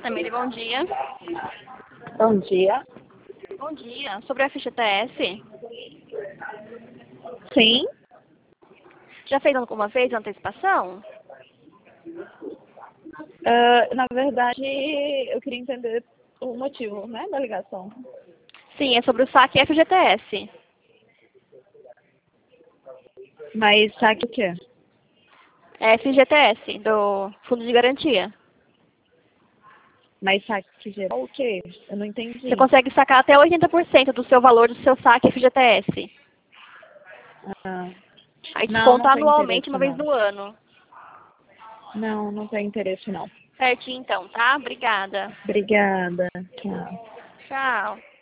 Tamiri, bom dia. Bom dia. Bom dia. Sobre o FGTS, Sim. já fez alguma vez a antecipação? Na verdade, eu queria entender o motivo, né, da ligação. Sim, é sobre o saque FGTS. Mas sabe o quê? FGTS, do Fundo de Garantia. Mas sabe que geral o quê? Eu não Você entendi. consegue sacar até 80% do seu valor do seu saque FGTS. Ah, Aí não desconta tem anualmente interesse uma vez não. no ano. Não tem interesse não. Certinho então, tá? Obrigada. Obrigada. Tchau. Tchau.